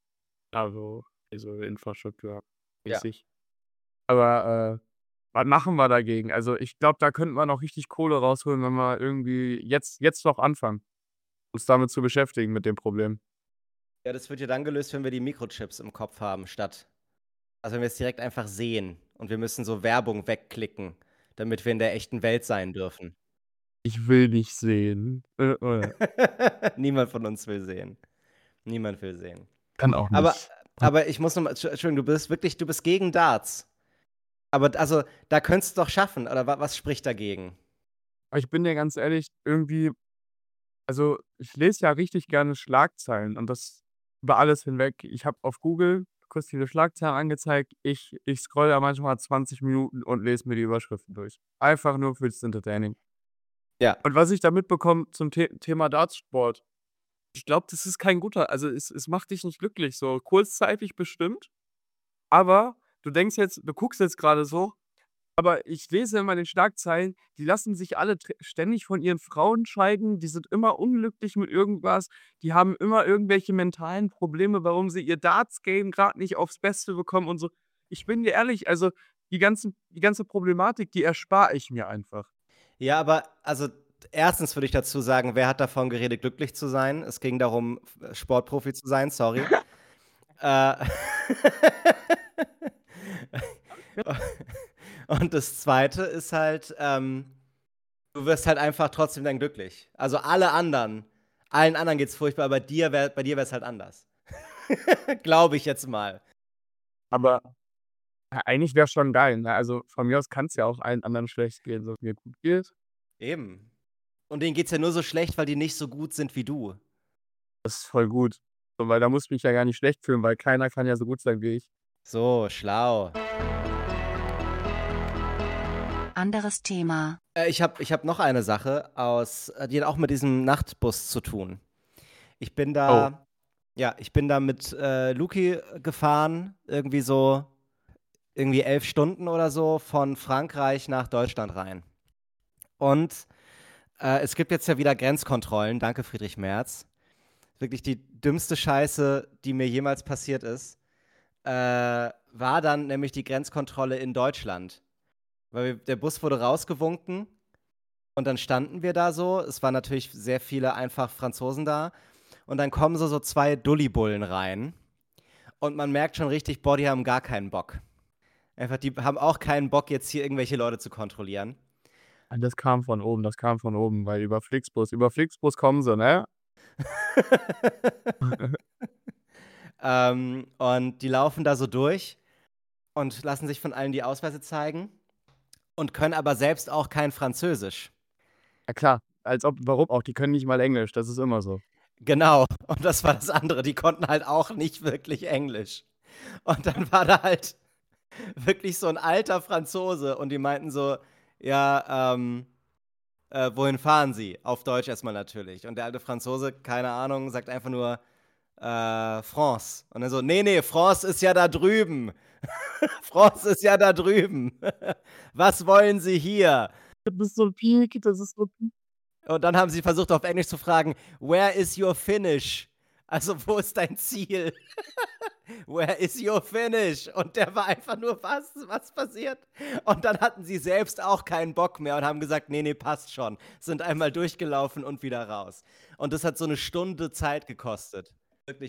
S2: also
S1: ja.
S2: infrastrukturmäßig. Aber, was machen wir dagegen? Also, ich glaube, da könnten wir noch richtig Kohle rausholen, wenn wir irgendwie jetzt noch anfangen, uns damit zu beschäftigen mit dem Problem.
S1: Ja, das wird ja dann gelöst, wenn wir die Mikrochips im Kopf haben, also wenn wir es direkt einfach sehen und wir müssen so Werbung wegklicken, damit wir in der echten Welt sein dürfen.
S2: Ich will nicht sehen.
S1: Niemand von uns will sehen. Niemand will sehen.
S2: Kann auch
S1: Aber,
S2: nicht.
S1: aber ich muss nochmal, Entschuldigung, du bist gegen Darts. Aber also, da könntest du doch schaffen, oder was spricht dagegen?
S2: Aber ich bin dir ganz ehrlich, irgendwie also, ich lese ja richtig gerne Schlagzeilen und das über alles hinweg. Ich habe auf Google kurz diese Schlagzeilen angezeigt. Ich scrolle da manchmal 20 Minuten und lese mir die Überschriften durch. Einfach nur fürs Entertaining.
S1: Ja.
S2: Und was ich da mitbekomme zum Thema Dartsport, ich glaube, das ist kein guter, also, es macht dich nicht glücklich, so kurzzeitig bestimmt, aber du guckst jetzt gerade so, aber ich lese immer in den Schlagzeilen, die lassen sich alle ständig von ihren Frauen scheiden, die sind immer unglücklich mit irgendwas, die haben immer irgendwelche mentalen Probleme, warum sie ihr Darts-Game grad nicht aufs Beste bekommen und so. Ich bin dir ehrlich, also, die ganze Problematik, die erspare ich mir einfach.
S1: Ja, aber also erstens würde ich dazu sagen, wer hat davon geredet, glücklich zu sein? Es ging darum, Sportprofi zu sein, sorry. Äh, und das Zweite ist halt, du wirst halt einfach trotzdem dann glücklich. Also allen anderen geht's furchtbar, aber bei dir wär's halt anders. Glaube ich jetzt mal.
S2: Aber eigentlich wäre schon geil, ne? Also, von mir aus kann's ja auch allen anderen schlecht gehen, so wie mir gut geht.
S1: Eben. Und denen geht's ja nur so schlecht, weil die nicht so gut sind wie du.
S2: Das ist voll gut. So, weil da muss ich mich ja gar nicht schlecht fühlen, weil keiner kann ja so gut sein wie ich.
S1: So, schlau.
S3: Anderes Thema.
S1: Ich hab noch eine Sache die hat auch mit diesem Nachtbus zu tun. Ich bin
S2: Oh,
S1: da, ja, ich bin da mit Luki gefahren, irgendwie 11 Stunden oder so von Frankreich nach Deutschland rein. Und es gibt jetzt ja wieder Grenzkontrollen, danke Friedrich Merz. Wirklich die dümmste Scheiße, die mir jemals passiert ist, war dann nämlich die Grenzkontrolle in Deutschland. Der Bus wurde rausgewunken und dann standen wir da so. Es waren natürlich sehr viele einfach Franzosen da. Und dann kommen so zwei Dullibullen rein. Und man merkt schon richtig, boah, die haben gar keinen Bock. Einfach, die haben auch keinen Bock, jetzt hier irgendwelche Leute zu kontrollieren.
S2: das kam von oben, weil über Flixbus kommen sie, ne?
S1: Und die laufen da so durch und lassen sich von allen die Ausweise zeigen und können aber selbst auch kein Französisch.
S2: Ja klar, warum auch? Die können nicht mal Englisch, das ist immer so.
S1: Genau. Und das war das andere. Die konnten halt auch nicht wirklich Englisch. Und dann war da halt wirklich so ein alter Franzose und die meinten so, ja, wohin fahren Sie? Auf Deutsch erstmal natürlich. Und der alte Franzose, keine Ahnung, sagt einfach nur France. Und dann so, nee, France ist ja da drüben. France ist ja da drüben. Was wollen Sie hier?
S2: Das ist so Peak, das ist so Peak.
S1: Und dann haben sie versucht, auf Englisch zu fragen, where is your finish? Also, wo ist dein Ziel? Where is your finish? Und der war einfach nur, was passiert? Und dann hatten sie selbst auch keinen Bock mehr und haben gesagt, nee, passt schon. Sind einmal durchgelaufen und wieder raus. Und das hat so eine Stunde Zeit gekostet. Wirklich,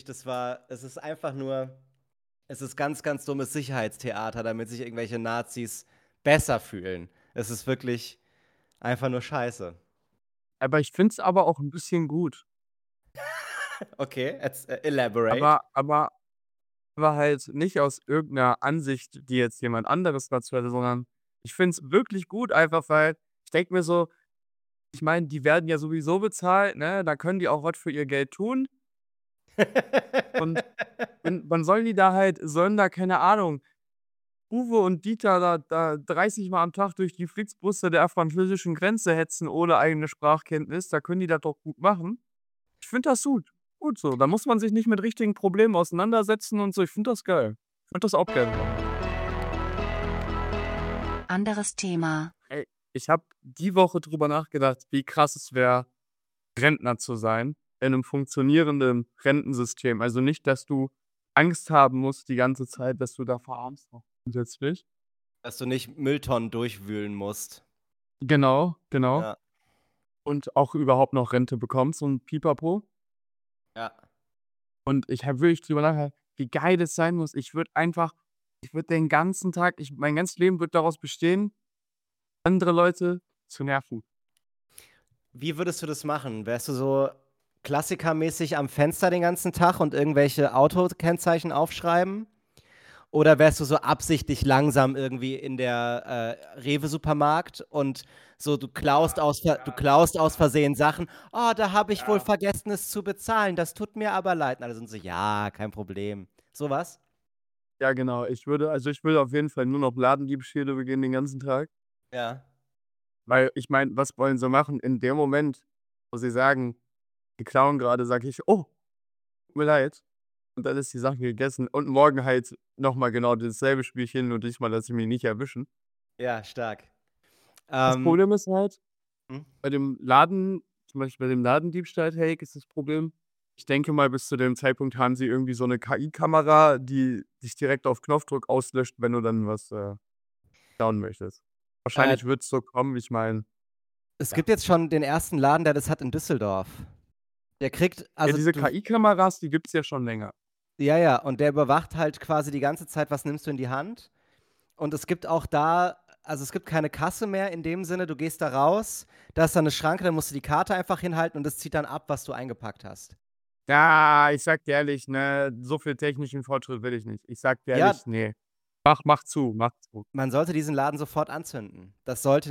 S1: es ist ganz, ganz dummes Sicherheitstheater, damit sich irgendwelche Nazis besser fühlen. Es ist wirklich einfach nur scheiße.
S2: Aber ich finde es aber auch 'n bisschen gut.
S1: Okay, elaborate.
S2: Aber halt nicht aus irgend 'ner Ansicht, die jetzt jemand anderes dazu hätte, sondern ich finde es wirklich gut, einfach weil ich denke mir so, ich meine, die werden ja sowieso bezahlt, ne? Da können die auch was für ihr Geld tun. Und wann sollen da, keine Ahnung, Uwe und Dieter da 30 Mal am Tag durch die Flixbusse der französischen Grenze hetzen ohne eigene Sprachkenntnis? Da können die das doch gut machen. Ich finde das gut. Gut so. Da muss man sich nicht mit richtigen Problemen auseinandersetzen und so. Ich finde das geil. Ich würde das auch gerne machen.
S3: Anderes Thema.
S2: Ey, ich habe die Woche drüber nachgedacht, wie krass es wäre, Rentner zu sein in einem funktionierenden Rentensystem. Also nicht, dass du Angst haben musst die ganze Zeit, dass du da verarmst noch zusätzlich.
S1: Dass du nicht Mülltonnen durchwühlen musst.
S2: Genau.
S1: Ja.
S2: Und auch überhaupt noch Rente bekommst und Pipapo.
S1: Ja.
S2: Und ich habe wirklich drüber nachgedacht, wie geil das sein muss. Ich würde den ganzen Tag, mein ganzes Leben wird daraus bestehen, andere Leute zu nerven.
S1: Wie würdest du das machen? Wärst du so klassikermäßig am Fenster den ganzen Tag und irgendwelche Autokennzeichen aufschreiben? Oder wärst du so absichtlich langsam irgendwie in der Rewe-Supermarkt und so, du klaust aus Versehen Sachen. Oh, da habe ich wohl vergessen, es zu bezahlen. Das tut mir aber leid. Und alle sind so, ja, kein Problem. Sowas?
S2: Ja, genau. Ich würde auf jeden Fall nur noch Ladendiebstähle begehen den ganzen Tag.
S1: Ja.
S2: Weil ich meine, was wollen sie machen? In dem Moment, wo sie sagen, die klauen gerade, sage ich, oh, tut mir leid. Und dann ist die Sache gegessen. Und morgen halt nochmal genau dasselbe Spielchen, nur diesmal lasse ich mich nicht erwischen.
S1: Ja, stark.
S2: Das Problem ist halt,
S1: Hm?
S2: bei dem zum Beispiel bei dem Ladendiebstahl, hey, ist das Problem. Ich denke mal, bis zu dem Zeitpunkt haben sie irgendwie so eine KI-Kamera, die dich direkt auf Knopfdruck auslöscht, wenn du dann was klauen möchtest. Wahrscheinlich wird es so kommen, ich meine.
S1: Es gibt jetzt schon den ersten Laden, der das hat in Düsseldorf. Der kriegt,
S2: Ja,
S1: also
S2: diese KI-Kameras, die gibt es ja schon länger.
S1: ja, und der überwacht halt quasi die ganze Zeit, was nimmst du in die Hand. Und es gibt auch da, also es gibt keine Kasse mehr in dem Sinne, du gehst da raus, da ist dann eine Schranke, da musst du die Karte einfach hinhalten und es zieht dann ab, was du eingepackt hast.
S2: Ja, ich sag dir ehrlich, ne, so viel technischen Fortschritt will ich nicht. Ich sag dir
S1: Ja.
S2: ehrlich, nee. Mach zu.
S1: Man sollte diesen Laden sofort anzünden. Das sollte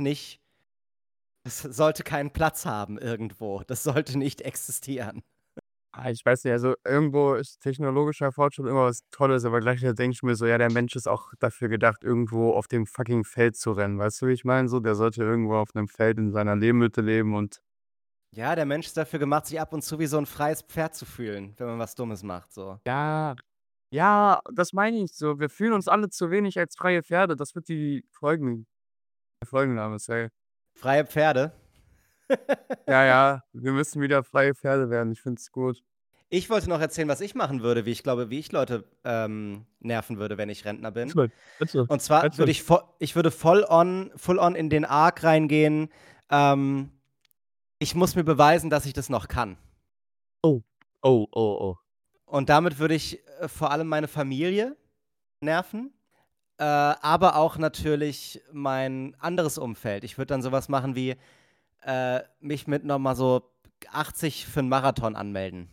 S1: keinen Platz haben irgendwo. Das sollte nicht existieren.
S2: Ich weiß nicht, also irgendwo ist technologischer Fortschritt immer was Tolles, aber gleichzeitig denke ich mir so, ja, der Mensch ist auch dafür gedacht, irgendwo auf dem fucking Feld zu rennen. Weißt du, wie ich meine? So, der sollte irgendwo auf einem Feld in seiner Lehmhütte leben und
S1: Ja, der Mensch ist dafür gemacht, sich ab und zu wie so ein freies Pferd zu fühlen, wenn man was Dummes macht, so.
S2: ja, das meine ich so. Wir fühlen uns alle zu wenig als freie Pferde. Das wird der Folgenname sein.
S1: Freie Pferde.
S2: Ja, wir müssen wieder freie Pferde werden. Ich finde es gut.
S1: Ich wollte noch erzählen, was ich machen würde, wie ich Leute nerven würde, wenn ich Rentner bin.
S2: Bitte.
S1: Und zwar würde ich würde full on in den Arc reingehen. Ich muss mir beweisen, dass ich das noch kann.
S2: Oh.
S1: Und damit würde ich vor allem meine Familie nerven, aber auch natürlich mein anderes Umfeld. Ich würde dann sowas machen wie mich mit nochmal so 80 für einen Marathon anmelden.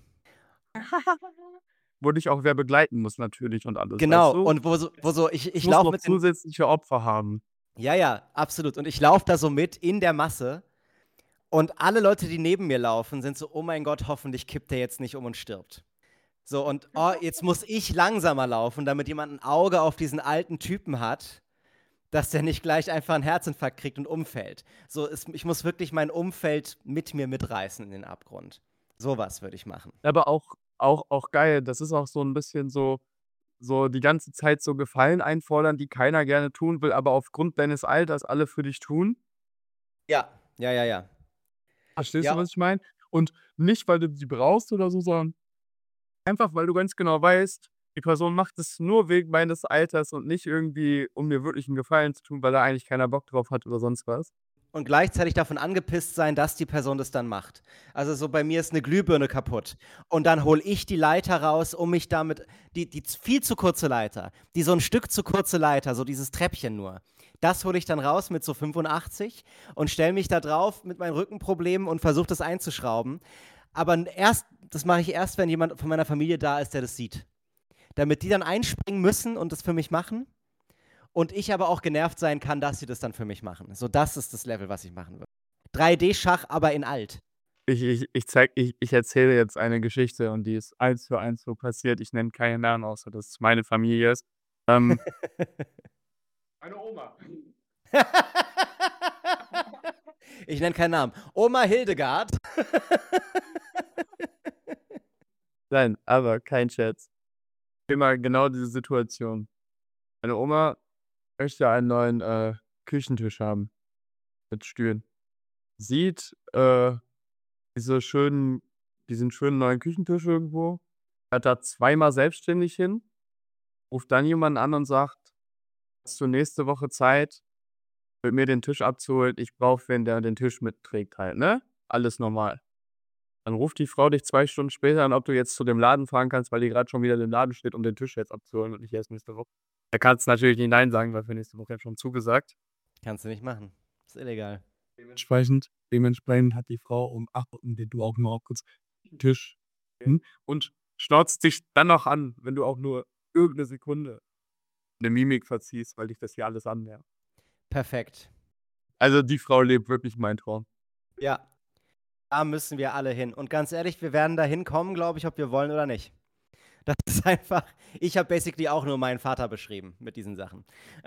S2: Wo dich auch wer begleiten muss natürlich und alles.
S1: Genau,
S2: weißt du?
S1: und wo so ich
S2: muss
S1: laufe
S2: noch
S1: mit den,
S2: zusätzliche Opfer haben.
S1: Ja, absolut. Und ich laufe da so mit in der Masse und alle Leute, die neben mir laufen, sind so, oh mein Gott, hoffentlich kippt der jetzt nicht um und stirbt. So, und jetzt muss ich langsamer laufen, damit jemand ein Auge auf diesen alten Typen hat, dass der nicht gleich einfach einen Herzinfarkt kriegt und umfällt. So, ich muss wirklich mein Umfeld mit mir mitreißen in den Abgrund. Sowas würde ich machen.
S2: Aber auch geil, das ist auch so ein bisschen so die ganze Zeit so Gefallen einfordern, die keiner gerne tun will, aber aufgrund deines Alters alle für dich tun.
S1: Ja.
S2: Verstehst
S1: Ja.
S2: du, was ich meine? Und nicht, weil du sie brauchst oder so, sondern einfach, weil du ganz genau weißt, die Person macht es nur wegen meines Alters und nicht irgendwie, um mir wirklich einen Gefallen zu tun, weil da eigentlich keiner Bock drauf hat oder sonst was.
S1: Und gleichzeitig davon angepisst sein, dass die Person das dann macht. Also so bei mir ist eine Glühbirne kaputt und dann hole ich die Leiter raus, um mich damit, die viel zu kurze Leiter, die so ein Stück zu kurze Leiter, so dieses Treppchen nur, das hole ich dann raus mit so 85 und stelle mich da drauf mit meinen Rückenproblemen und versuche das einzuschrauben. Aber das mache ich erst, wenn jemand von meiner Familie da ist, der das sieht. Damit die dann einspringen müssen und das für mich machen. Und ich aber auch genervt sein kann, dass sie das dann für mich machen. So, das ist das Level, was ich machen würde. 3D-Schach, aber in alt.
S2: Ich erzähle jetzt eine Geschichte und die ist 1:1 so passiert. Ich nenne keinen Namen, außer dass es meine Familie ist. Meine Oma.
S1: Ich nenne keinen Namen. Oma Hildegard.
S2: Nein, aber kein Scherz. Immer genau diese Situation. Meine Oma möchte einen neuen Küchentisch haben mit Stühlen. Sieht diesen schönen neuen Küchentisch irgendwo, fährt da zweimal selbstständig hin, ruft dann jemanden an und sagt: „Hast du nächste Woche Zeit, mit mir den Tisch abzuholen? Ich brauche wen, der den Tisch mitträgt halt, ne?“ Alles normal. Dann ruft die Frau dich 2 Stunden später an, ob du jetzt zu dem Laden fahren kannst, weil die grad schon wieder im Laden steht, um den Tisch jetzt abzuholen und nicht erst nächste Woche. Da kannst du natürlich nicht nein sagen, weil für nächste Woche ja schon zugesagt.
S1: Kannst du nicht machen. Ist illegal.
S2: Dementsprechend hat die Frau um 8 Uhr den du auch nur auch kurz den Tisch und schnauzt dich dann noch an, wenn du auch nur irgendeine Sekunde eine Mimik verziehst, weil dich das hier alles annähert.
S1: Perfekt.
S2: Also, die Frau lebt wirklich meinen Traum.
S1: Ja. Da müssen wir alle hin. Und ganz ehrlich, wir werden da hinkommen, glaube ich, ob wir wollen oder nicht. Das ist einfach, ich habe basically auch nur meinen Vater beschrieben mit diesen Sachen.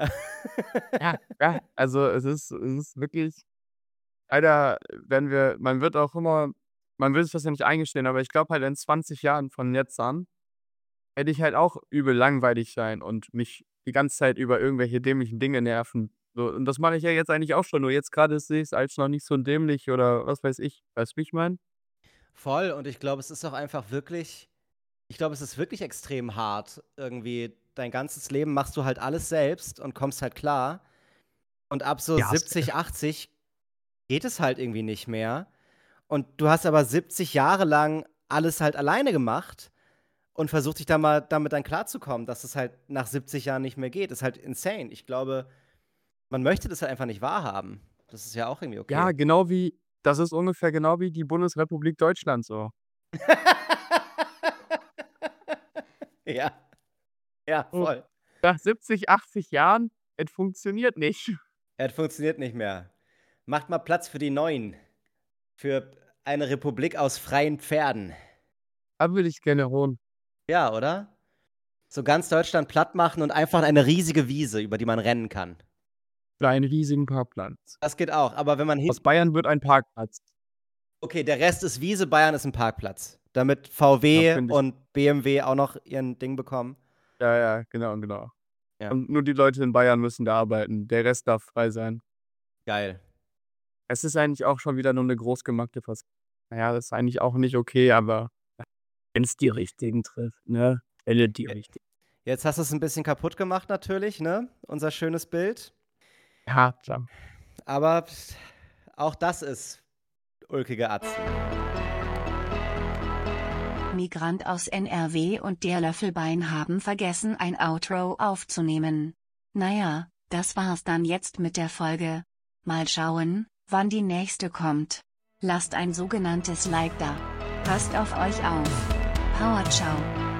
S2: Ja, also es ist wirklich leider man wird sich das ja nicht eingestehen, aber ich glaube halt in 20 Jahren von jetzt an werde ich halt auch übel langweilig sein und mich die ganze Zeit über irgendwelche dämlichen Dinge nerven. So, und das mache ich ja jetzt eigentlich auch schon, nur jetzt grade sehe ich's als noch nicht so dämlich oder was weiß ich. Weißt du, wie ich meine?
S1: Voll. Und ich glaube, es ist auch einfach wirklich, ich glaube, es ist wirklich extrem hart. Irgendwie dein ganzes Leben machst du halt alles selbst und kommst halt klar. Und ab so
S2: Ja,
S1: 70, 80 geht es halt irgendwie nicht mehr. Und du hast aber 70 Jahre lang alles halt alleine gemacht und versucht dich da mal damit dann klarzukommen, dass es halt nach 70 Jahren nicht mehr geht. Das ist halt insane. Ich glaube, man möchte das halt einfach nicht wahrhaben. Das ist ja auch irgendwie
S2: Ja,
S1: okay.
S2: das ist ungefähr genau wie die Bundesrepublik Deutschland so.
S1: Ja, ja,
S2: So,
S1: voll.
S2: nach 70, 80 Jahren, es funktioniert nicht.
S1: Es funktioniert nicht mehr. Macht mal Platz für die Neuen. Für eine Republik aus freien Pferden.
S2: Da würde ich gerne wohnen.
S1: Ja, oder? So ganz Deutschland platt machen und einfach eine riesige Wiese, über die man rennen kann.
S2: Für einen riesigen Parkplatz.
S1: Das geht auch, aber wenn man
S2: Aus Bayern wird ein Parkplatz.
S1: Okay, der Rest ist Wiese, Bayern ist ein Parkplatz. Damit
S2: Ja,
S1: VW
S2: finde ich.
S1: und BMW auch noch ihren Ding bekommen.
S2: Ja, genau.
S1: Ja,
S2: Und nur die Leute in Bayern müssen da arbeiten. Der Rest darf frei sein.
S1: geil.
S2: Es ist eigentlich auch schon wieder nur eine großgemachte Naja, das ist eigentlich auch nicht okay, aber wenn es die Richtigen trifft, ne? Wähle die Richtigen.
S1: Jetzt hast du es ein bisschen kaputt gemacht natürlich, ne? Unser schönes Bild.
S2: Ja, klar.
S1: Aber auch das ist ulkige Atzen.
S3: Migrant aus NRW und der Löffelbein haben vergessen, ein Outro aufzunehmen. Naja, das war's dann jetzt mit der Folge. Mal schauen, wann die nächste kommt. Lasst ein sogenanntes Like da. Passt auf euch auf. Power ciao.